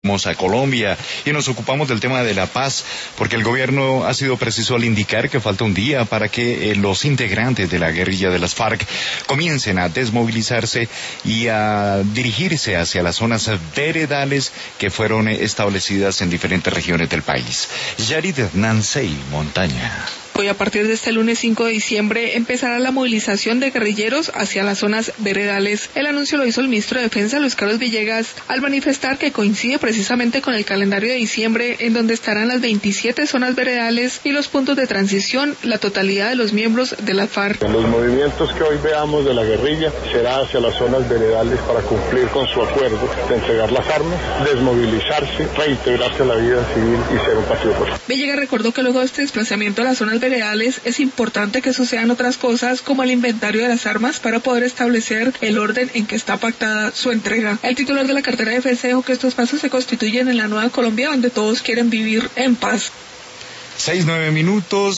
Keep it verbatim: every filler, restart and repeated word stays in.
Vamos a Colombia y nos ocupamos del tema de la paz, porque el gobierno ha sido preciso al indicar que falta un día para que eh, los integrantes de la guerrilla de las FARC comiencen a desmovilizarse y a dirigirse hacia las zonas veredales que fueron eh, establecidas en diferentes regiones del país. Yarid Nansei Montaña. Hoy, a partir de este lunes cinco de diciembre, empezará la movilización de guerrilleros hacia las zonas veredales. El anuncio lo hizo el ministro de Defensa, Luis Carlos Villegas, al manifestar que coincide precisamente con el calendario de diciembre, en donde estarán las veintisiete zonas veredales y los puntos de transición, la totalidad de los miembros de la FARC. Los movimientos que hoy veamos de la guerrilla será hacia las zonas veredales para cumplir con su acuerdo de entregar las armas, desmovilizarse, reintegrarse a la vida civil y ser un partido político. Villegas recordó que luego de este desplazamiento a las zonas veredales es importante que sucedan otras cosas como el inventario de las armas para poder establecer el orden en que está pactada su entrega. El titular de la cartera de defensa dijo que estos pasos se constituyen en la nueva Colombia donde todos quieren vivir en paz. Seis, nueve minutos.